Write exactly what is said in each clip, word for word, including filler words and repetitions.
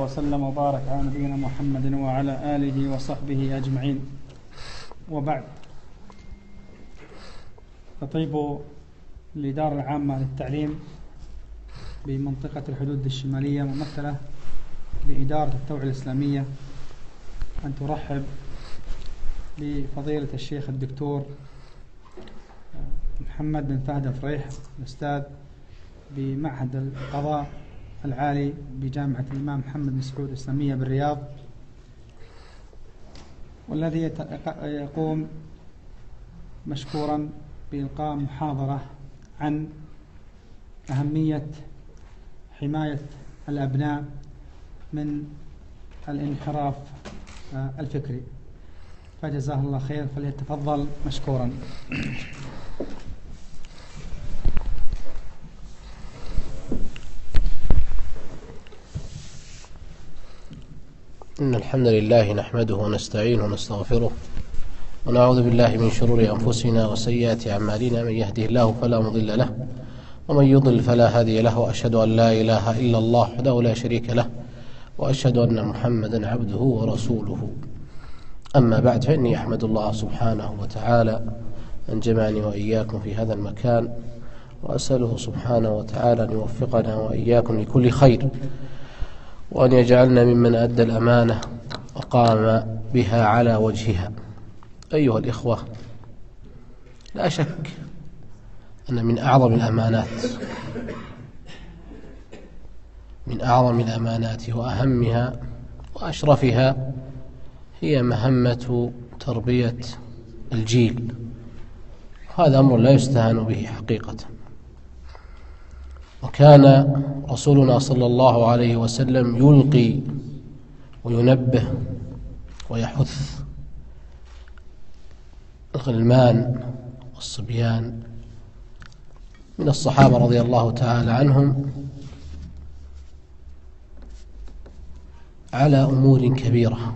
وسلم وبارك على نبينا محمد وعلى آله وصحبه أجمعين، وبعد. تطيب الإدارة العامة للتعليم بمنطقة الحدود الشمالية ممثلة بإدارة التوعية الإسلامية أن ترحب بفضيلة الشيخ الدكتور محمد بن فهد الفريح، الأستاذ بمعهد القضاء العالي بجامعة الإمام محمد بن سعود الإسلامية بالرياض، والذي يقوم مشكورا بإلقاء محاضرة عن أهمية حماية الأبناء من الانحراف الفكري، فجزاه الله خير، فليتفضل مشكورا. إن الحمد لله نحمده ونستعينه ونستغفره ونعوذ بالله من شرور أنفسنا وسيئات أعمالنا، من يهده الله فلا مضل له ومن يضل فلا هادي له، وأشهد أن لا إله إلا الله وحده لا شريك له، وأشهد أن محمدا عبده ورسوله. أما بعد، فإني أحمد الله سبحانه وتعالى أن جمعني وإياكم في هذا المكان، وأسأله سبحانه وتعالى أن يوفقنا وإياكم لكل خير، وأن يجعلنا ممن أدى الأمانة وقام بها على وجهها. أيها الإخوة، لا شك أن من أعظم الأمانات من أعظم الأمانات وأهمها وأشرفها هي مهمة تربية الجيل. هذا أمر لا يستهان به حقيقة، وكان رسولنا صلى الله عليه وسلم يلقي وينبه ويحث الغلمان والصبيان من الصحابة رضي الله تعالى عنهم على أمور كبيرة.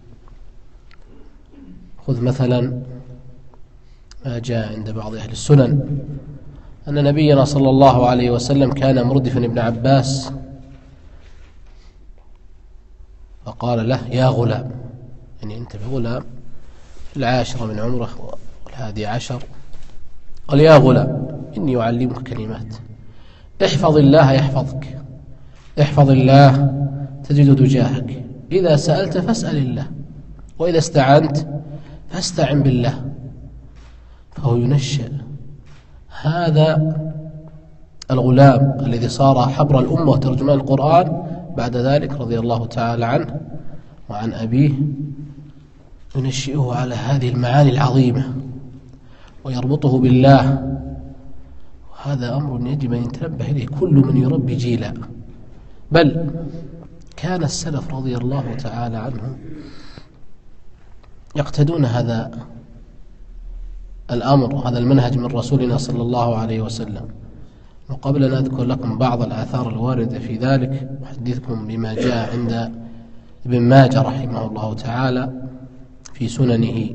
خذ مثلا ما جاء عند بعض أهل السنن أن نبينا صلى الله عليه وسلم كان مردفا ابن عباس، فقال له: يا غلام، يعني أنت بغلام العاشرة من عمره والهادي عشر، قال: يا غلام، إني أعلمك كلمات، احفظ الله يحفظك، احفظ الله تجد تجاهك، إذا سألت فاسأل الله، وإذا استعنت فاستعن بالله. فهو ينشئ هذا الغلام الذي صار حبر الأمة وترجمان القرآن بعد ذلك رضي الله تعالى عنه وعن أبيه، ينشئه على هذه المعاني العظيمة ويربطه بالله. وهذا أمر يجب أن يتنبه إليه كل من يربي جيلا. بل كان السلف رضي الله تعالى عنهم يقتدون هذا الأمر، هذا المنهج من رسولنا صلى الله عليه وسلم. وقبل أن أذكر لكم بعض الآثار الواردة في ذلك، أحدثكم بما جاء عند ابن ماجه رحمه الله تعالى في سننه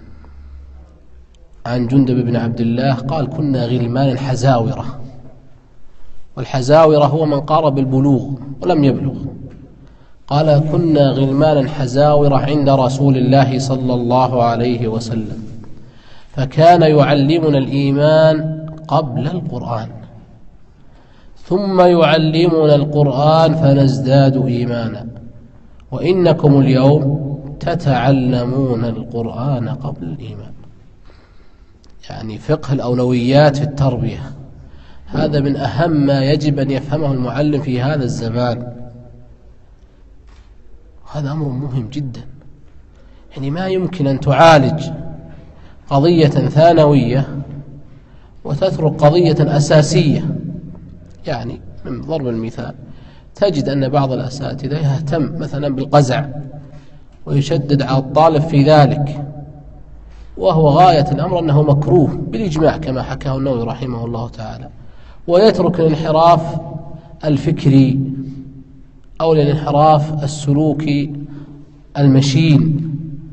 عن جندب بن عبد الله قال: كنا غلمانا حزاورة. والحزاورة هو من قارب البلوغ ولم يبلغ. قال: كنا غلمانا حزاورة عند رسول الله صلى الله عليه وسلم، فكان يعلمنا الإيمان قبل القرآن، ثم يعلمنا القرآن فنزداد إيمانا، وإنكم اليوم تتعلمون القرآن قبل الإيمان. يعني فقه الأولويات في التربية هذا من أهم ما يجب أن يفهمه المعلم في هذا الزمان. هذا أمر مهم جدا. يعني ما يمكن أن تعالج قضية ثانوية وتترك قضية أساسية. يعني من ضرب المثال، تجد أن بعض الأساتذة يهتم مثلا بالقزع ويشدد على الطالب في ذلك، وهو غاية الأمر أنه مكروه بالإجماع كما حكاه النووي رحمه الله تعالى، ويترك الانحراف الفكري أو الانحراف السلوكي المشين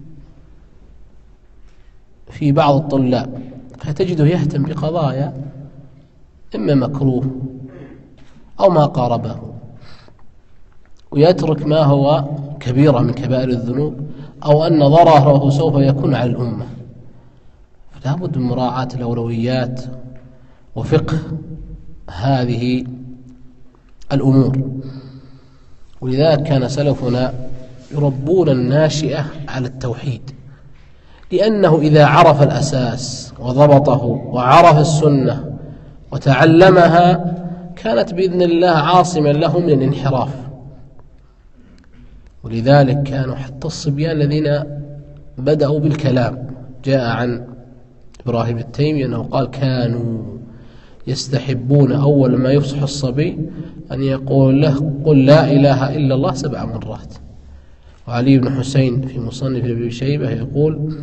في بعض الطلاب، فتجده يهتم بقضايا إما مكروه أو ما قاربه. ويترك ما هو كبيرة من كبائر الذنوب أو أن ضرره سوف يكون على الأمة. فلا بد من مراعاة الأولويات وفقه هذه الأمور. ولذلك كان سلفنا يربون الناشئة على التوحيد، لأنه إذا عرف الأساس وضبطه وعرف السنة وتعلمها كانت بإذن الله عاصما له من الانحراف. ولذلك كانوا حتى الصبيان الذين بدأوا بالكلام، جاء عن إبراهيم التيمي أنه قال كانوا يستحبون أول ما يفصح الصبي أن يقول له قل لا إله إلا الله سبع مرات. وعلي بن حسين في مصنف ابي شيبة يقول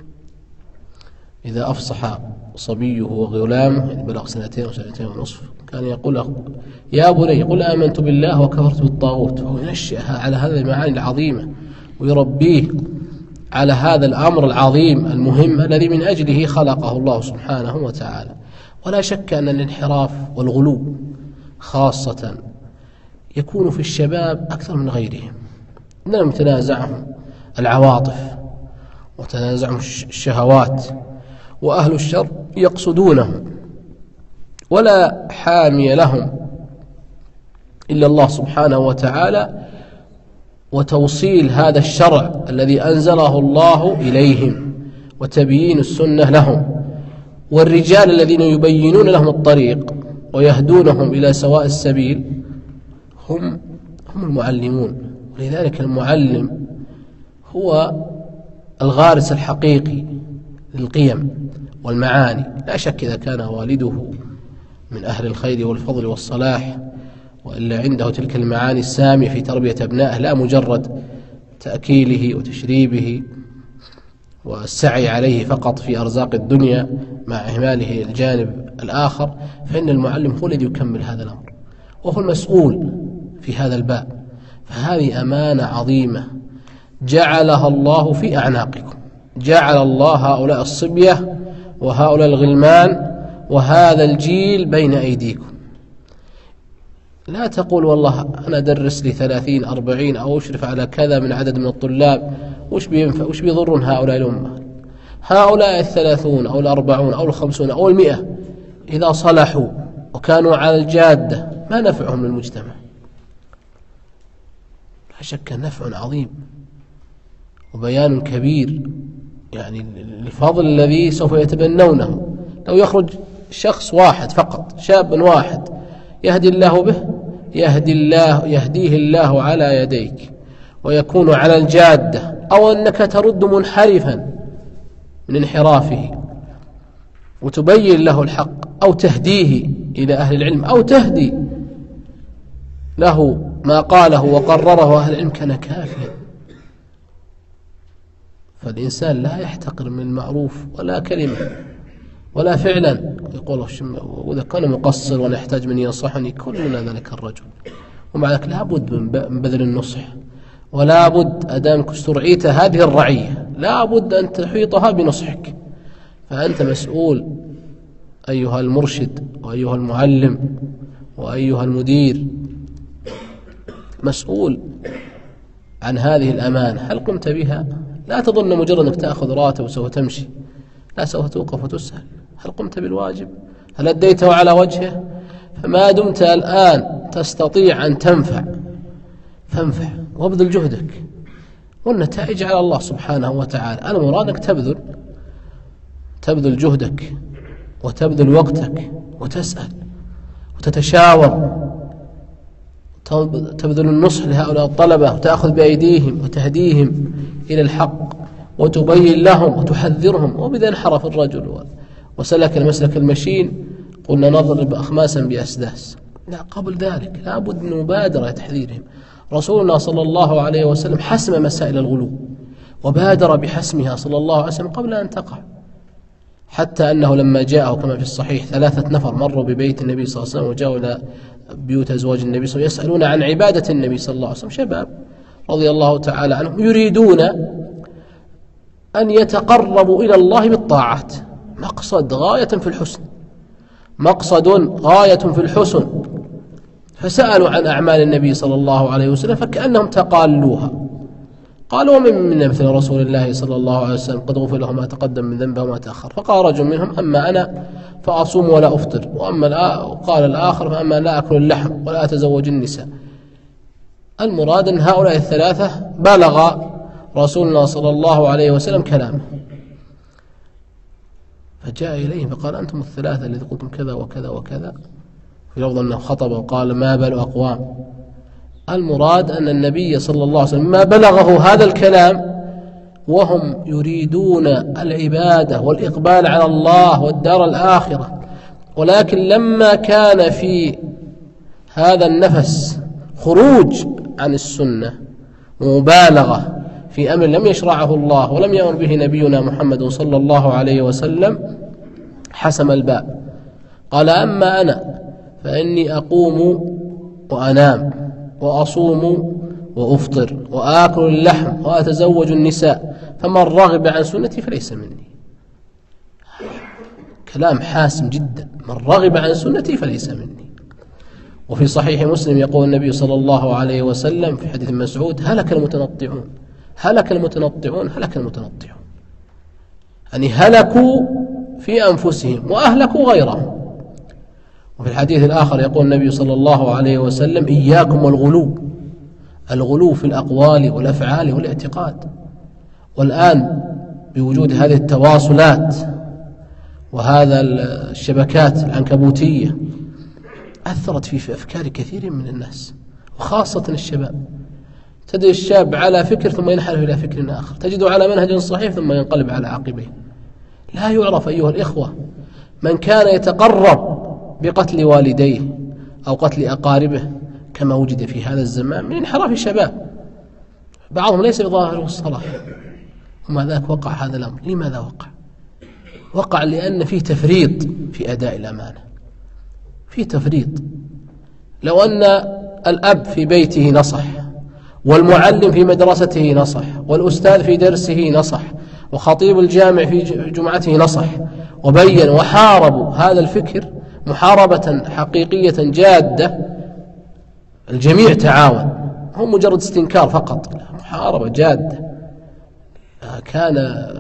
إذا أفصح صبيه وغلامه يعني بلغ سنتين أو سنتين ونصف كان يقول له يا بني قل آمنت بالله وكفرت بالطاغوت، وهو ينشئها على هذه المعاني العظيمة ويربيه على هذا الأمر العظيم المهم الذي من أجله خلقه الله سبحانه وتعالى. ولا شك أن الانحراف والغلو خاصة يكون في الشباب أكثر من غيرهم، إنهم تنازعهم العواطف وتنازعهم الشهوات، وأهل الشر يقصدونهم ولا حامي لهم إلا الله سبحانه وتعالى وتوصيل هذا الشرع الذي أنزله الله إليهم وتبيين السنة لهم. والرجال الذين يبينون لهم الطريق ويهدونهم إلى سواء السبيل هم هم المعلمون. ولذلك المعلم هو الغارس الحقيقي للقيم والمعاني. لا شك إذا كان والده من أهل الخير والفضل والصلاح وإلا عنده تلك المعاني السامية في تربية أبنائه، لا مجرد تأكيله وتشريبه والسعي عليه فقط في أرزاق الدنيا مع إهماله الجانب الآخر، فإن المعلم هو الذي يكمل هذا الأمر وهو المسؤول في هذا الباب. فهذه أمانة عظيمة جعلها الله في أعناقكم، جعل الله هؤلاء الصبية وهؤلاء الغلمان وهذا الجيل بين أيديكم. لا تقول والله أنا أدرس لي ثلاثين أربعين أو أشرف على كذا من عدد من الطلاب، وش بينفع وش بيضرون هؤلاء الأمة؟ هؤلاء الثلاثون أو الأربعون أو الخمسون أو المئة إذا صلحوا وكانوا على الجادة ما نفعهم للمجتمع؟ لا شك نفع عظيم وبيان كبير يعني الفضل الذي سوف يتبنونه. لو يخرج شخص واحد فقط، شاب واحد يهدي الله به، يهدي الله يهديه الله على يديك ويكون على الجادة، أو أنك ترد منحرفا من انحرافه وتبين له الحق أو تهديه إلى أهل العلم أو تهدي له ما قاله وقرره أهل العلم كان كافيا. فالإنسان لا يحتقر من المعروف ولا كلمة ولا فعلا، يقول وإذا كان مقصر ونحتاج من ينصحني كلنا ذلك الرجل. ومع ذلك لا بد من بذل النصح، ولا بد أدامك استرعيت هذه الرعية لا بد أن تحيطها بنصحك. فأنت مسؤول أيها المرشد وأيها المعلم وأيها المدير، مسؤول عن هذه الأمانة. هل قمت بها؟ لا تظن مجرد أنك تأخذ راتب وسوف تمشي، لا سوف توقف وتسأل هل قمت بالواجب؟ هل أديته على وجهه؟ فما دمت الآن تستطيع أن تنفع فانفع وابذل جهدك، والنتائج على الله سبحانه وتعالى. أنا مرادك تبذل تبذل جهدك وتبذل وقتك وتسأل وتتشاور، تبذل النصح لهؤلاء الطلبة وتأخذ بأيديهم وتهديهم إلى الحق وتبين لهم وتحذرهم. وبذا انحرف الرجل وسلك المسلك المشين قلنا نضرب أخماسا بأسداس. لا، قبل ذلك لا بد من مبادرة تحذيرهم. رسولنا صلى الله عليه وسلم حسم مسائل الغلو وبادر بحسمها صلى الله عليه وسلم قبل أن تقع، حتى أنه لما جاءه كما في الصحيح ثلاثة نفر مروا ببيت النبي صلى الله عليه وسلم وجاءوا إلى بيوت أزواج النبي صلى الله عليه وسلم يسألون عن عبادة النبي صلى الله عليه وسلم، شباب رضي الله تعالى عنهم يريدون أن يتقربوا إلى الله بالطاعات، مقصد غاية في الحسن، مقصد غاية في الحسن. فسألوا عن أعمال النبي صلى الله عليه وسلم فكأنهم تقالوها. قالوا: ومن من مثل رسول الله صلى الله عليه وسلم قد غفر له ما تقدم من ذنبه وما تأخر. فقال رجل منهم: أما أنا فأصوم ولا أفطر، وأما قال الآخر: فأما لا أكل اللحم ولا أتزوج النساء. المراد أن هؤلاء الثلاثة بلغ رسولنا صلى الله عليه وسلم كلامه، فجاء إليهم فقال: أنتم الثلاثة الذي قلتم كذا وكذا وكذا. في لفظ أنه خطب وقال: ما بال أقوام. المراد أن النبي صلى الله عليه وسلم ما بلغه هذا الكلام وهم يريدون العبادة والإقبال على الله والدار الآخرة، ولكن لما كان في هذا النفس خروج عن السنة ومبالغة في أمر لم يشرعه الله ولم يأمر به نبينا محمد صلى الله عليه وسلم، حسم الباب. قال: أما أنا فإني أقوم وأنام وأصوم وأفطر وآكل اللحم وأتزوج النساء، فمن رغب عن سنتي فليس مني. كلام حاسم جدا: من رغب عن سنتي فليس مني. وفي صحيح مسلم يقول النبي صلى الله عليه وسلم في حديث مسعود: هلك المتنطعون هلك المتنطعون هلك المتنطعون، يعني هلكوا في أنفسهم وأهلكوا غيرهم. وفي الحديث الآخر يقول النبي صلى الله عليه وسلم: إياكم والغلو، الغلو في الأقوال والأفعال والاعتقاد. والآن بوجود هذه التواصلات وهذا الشبكات العنكبوتية أثرت في أفكار كثير من الناس وخاصة الشباب. تجد الشاب على فكر ثم ينحرف إلى فكر آخر، تجده على منهج صحيح ثم ينقلب على عقبيه. لا يعرف أيها الإخوة من كان يتقرب بقتل والديه أو قتل أقاربه كما وجد في هذا الزمان من انحراف الشباب. بعضهم ليس بظاهره الصلاح، ومع ذلك وقع هذا الأمر. لماذا وقع؟ وقع لأن فيه تفريط في أداء الأمانة، فيه تفريط. لو أن الأب في بيته نصح، والمعلم في مدرسته نصح، والأستاذ في درسه نصح، وخطيب الجامع في جمعته نصح وبين وحاربوا هذا الفكر محاربة حقيقية جادة، الجميع تعاون، هم مجرد استنكار فقط، محاربة جادة، كان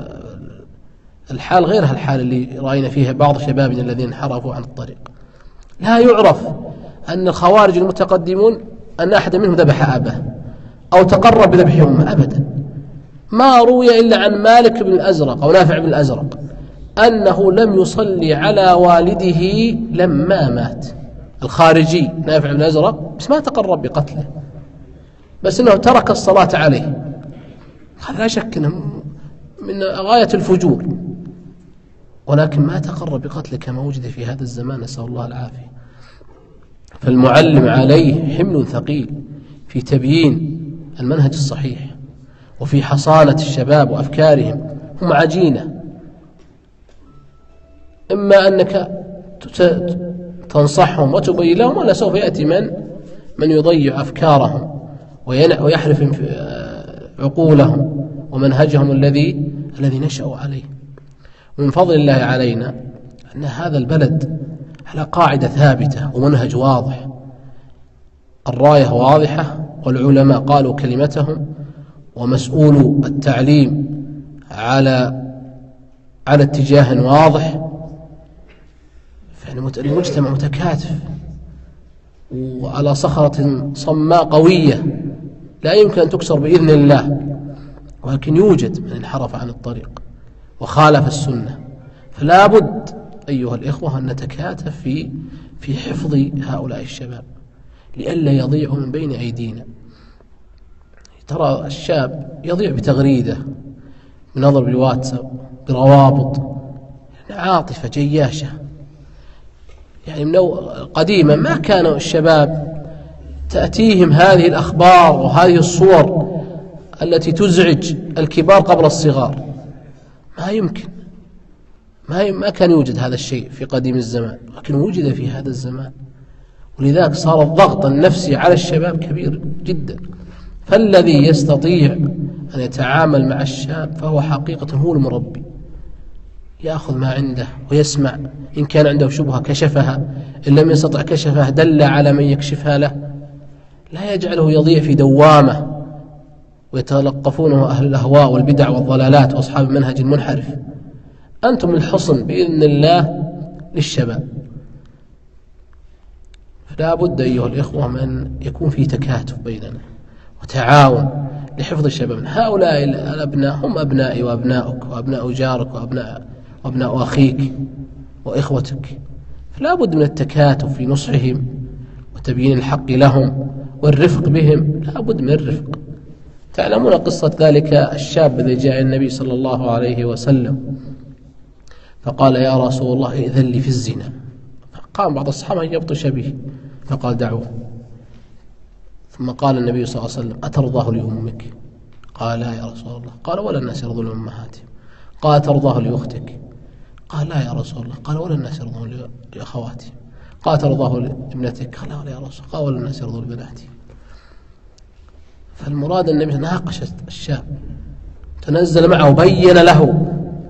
الحال غير الحال اللي رأينا فيها بعض شبابنا الذين انحرفوا عن الطريق. لا يعرف أن الخوارج المتقدمون أن أحد منهم ذبح أباه أو تقرب بذبح أمه أبدا. ما روي إلا عن مالك بن الأزرق أو نافع بن الأزرق أنه لم يصلي على والده لما مات، الخارجي نافع بن الأزرق، بس ما تقرب بقتله، بس أنه ترك الصلاة عليه. هذا لا شك أنه من غاية الفجور، ولكن ما تقرب بقتله كما وجد في هذا الزمان، نسأل الله العافية. فالمعلم عليه حمل ثقيل في تبيين المنهج الصحيح وفي حصانة الشباب وأفكارهم. هم عجينة، إما أنك تنصحهم وتبين لهم، ولا سوف يأتي من من يضيع أفكارهم ويحرف عقولهم ومنهجهم الذي الذي نشأوا عليه. ومن فضل الله علينا أن هذا البلد على قاعدة ثابتة ومنهج واضح، الراية واضحة، والعلماء قالوا كلمتهم، ومسؤول التعليم على على اتجاه واضح. فالمجتمع متكاتف وعلى صخرة صماء قوية لا يمكن أن تكسر بإذن الله، ولكن يوجد من انحرف عن الطريق وخالف السنة. فلا بد أيها الإخوة أن نتكاتف في في حفظ هؤلاء الشباب لئلا يضيعوا من بين أيدينا. ترى الشاب يضيع بتغريدة، بنظر بالواتساب، بروابط، عاطفة جياشة. يعني من قديما ما كان الشباب تأتيهم هذه الأخبار وهذه الصور التي تزعج الكبار قبل الصغار، ما يمكن، ما ما كان يوجد هذا الشيء في قديم الزمان، لكن وجد في هذا الزمان. ولذلك صار الضغط النفسي على الشباب كبير جدا. فالذي يستطيع أن يتعامل مع الشاب فهو حقيقة هو المربي، يأخذ ما عنده ويسمع، إن كان عنده شبهة كشفها، إن لم يستطع كشفها دل على من يكشفها له، لا يجعله يضيع في دوامة ويتلقفونه أهل الأهواء والبدع والضلالات وأصحاب المنهج المنحرف. أنتم الحصن بإذن الله للشباب. فلا بد أيها الإخوة من يكون في تكاتف بيننا وتعاون لحفظ الشباب. هؤلاء الأبناء هم أبنائي وأبناؤك وأبناء جارك وأبناء, وأبناء أخيك وإخوتك، فلا بد من التكاتف في نصحهم وتبيين الحق لهم والرفق بهم، لا بد من الرفق. تعلمون قصة ذلك الشاب الذي جاء النبي صلى الله عليه وسلم فقال يا رسول الله ائذن لي في الزنا، فقام بعض الصحابة يبطش به فقال دعوه. ثم قال النبي صلى الله عليه وسلم أترضاه لأمك؟ قال لا يا رسول الله. قال ولا الناس يرضون لأمهاتهم؟ قال ترضاه لأختك؟ قال لا يا رسول الله. قال ولا الناس يرضون لأخواتهم؟ قال ترضاه لابنتك؟ قال لا ولا يا رسول الله. قال ولا الناس يرضون لبناتهم؟ فالمراد النبي ناقش الشاب، تنزل معه وبين له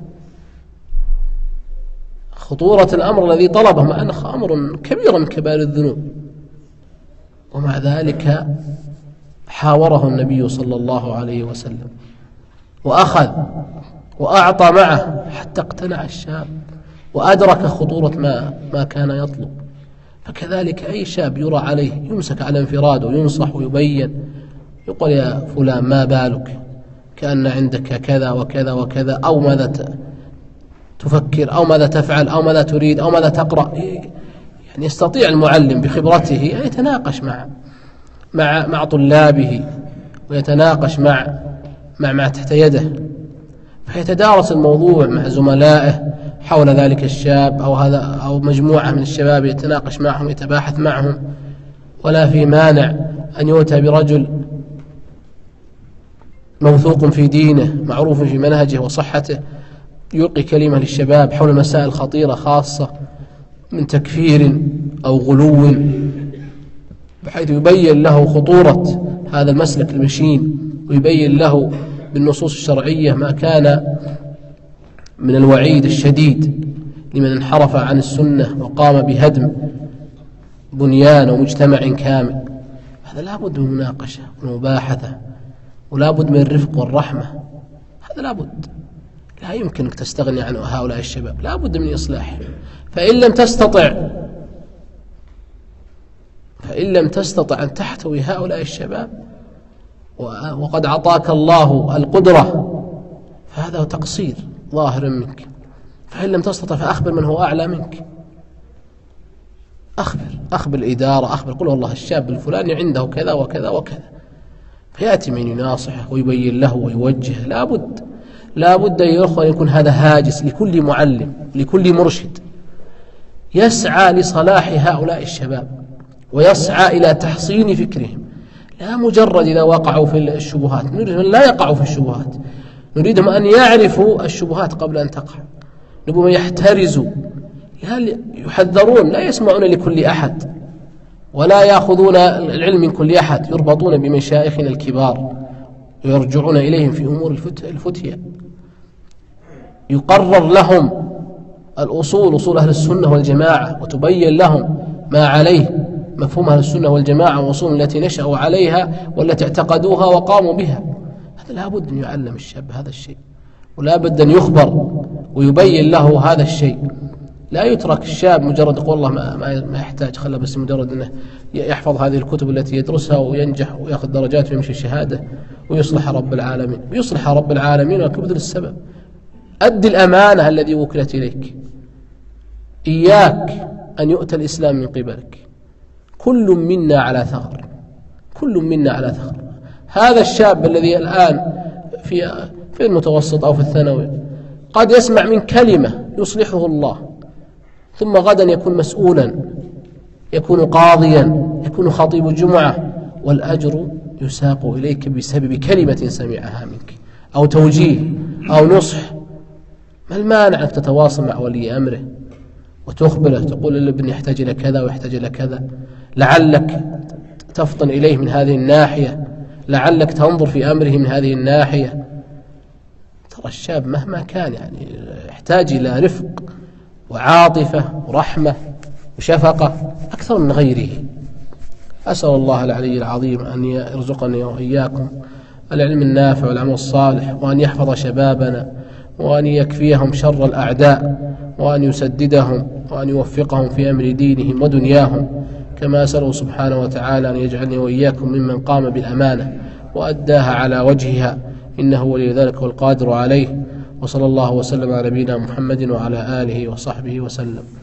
خطورة الأمر الذي طلبه، مع أنه أمر كبير من كبائر الذنوب، ومع ذلك حاوره النبي صلى الله عليه وسلم وأخذ وأعطى معه حتى اقتنع الشاب وأدرك خطورة ما, ما كان يطلب. فكذلك أي شاب يرى عليه يمسك على انفراد وينصح ويبين، يقول يا فلان ما بالك، كأن عندك كذا وكذا وكذا، أو ماذا تفكر، أو ماذا تفعل، أو ماذا تريد، أو ماذا تقرأ. يعني يستطيع المعلم بخبرته أن يتناقش مع مع مع طلابه ويتناقش مع مع ما تحت يده، فيتدارس الموضوع مع زملائه حول ذلك الشاب أو هذا أو مجموعة من الشباب، يتناقش معهم يتباحث معهم. ولا في مانع أن يؤتى برجل موثوق في دينه معروف في منهجه وصحته، يلقي كلمة للشباب حول مسائل خطيرة خاصة من تكفير أو غلو، بحيث يبين له خطورة هذا المسلك المشين، ويبين له بالنصوص الشرعية ما كان من الوعيد الشديد لمن انحرف عن السنة وقام بهدم بنيان ومجتمع كامل. هذا لا بد من مناقشة ومباحثة، ولا بد من الرفق والرحمة، هذا لا بد. لا يمكنك تستغني عن هؤلاء الشباب، لا بد من إصلاحهم. فإن لم تستطع فإن لم تستطع أن تحتوي هؤلاء الشباب وقد عطاك الله القدرة، فهذا تقصير ظاهر منك. فإن لم تستطع فأخبر من هو أعلى منك، أخبر أخبر الإدارة، أخبر قل والله الشاب الفلاني عنده كذا وكذا وكذا، فيأتي من يناصحه ويبين له ويوجهه. لا بد لا بد أن يكون هذا هاجس لكل معلم لكل مرشد يسعى لصلاح هؤلاء الشباب ويسعى إلى تحصين فكرهم، لا مجرد إذا وقعوا في الشبهات. نريدهم أن لا يقعوا في الشبهات، نريدهم أن يعرفوا الشبهات قبل أن تقع، نبغوا يحترزوا، يحذرون، لا يسمعون لكل أحد ولا يأخذون العلم من كل أحد، يربطون بمشايخنا الكبار ويرجعون إليهم في أمور الفتية. يقرر لهم الأصول، أصول أهل السنة والجماعة، وتبين لهم ما عليه مفهوم أهل السنة والجماعة وأصول التي نشأوا عليها والتي اعتقدوها وقاموا بها. هذا لا بد أن يعلم الشاب هذا الشيء، ولا بد أن يخبر ويبين له هذا الشيء. لا يترك الشاب مجرد يقول الله ما, ما يحتاج، خلى بس مجرد أنه يحفظ هذه الكتب التي يدرسها وينجح ويأخذ درجات ويمشي شهادة ويصلح رب العالمين. ويصلح رب العالمين وكبذل السبب. أدي الأمانة الذي وكلت إليك، إياك أن يؤتى الإسلام من قبلك. كل منا على ثغر، كل منا على ثغر. هذا الشاب الذي الآن في في المتوسط أو في الثانوي قد يسمع من كلمة يصلحه الله، ثم غدا يكون مسؤولا، يكون قاضيا، يكون خطيب جمعة، والأجر يساق إليك بسبب كلمة سمعها منك أو توجيه أو نصح. ما المانع أنك تتواصل مع ولي أمره وتخبره، تقول الابن يحتاج إلى كذا ويحتاج إلى كذا، لعلك تفطن إليه من هذه الناحية، لعلك تنظر في أمره من هذه الناحية. ترى الشاب مهما كان يعني يحتاج إلى رفق وعاطفة ورحمة وشفقة أكثر من غيره. أسأل الله العلي العظيم أن يرزقني وإياكم العلم النافع والعمل الصالح، وأن يحفظ شبابنا، وأن يكفيهم شر الأعداء، وأن يسددهم، وأن يوفقهم في أمر دينهم ودنياهم، كما أسأله سبحانه وتعالى أن يجعلني وإياكم ممن قام بالأمانة وأداها على وجهها، إنه ولي ذلك والقادر عليه. وصلى الله وسلم على نبينا محمد وعلى آله وصحبه وسلم.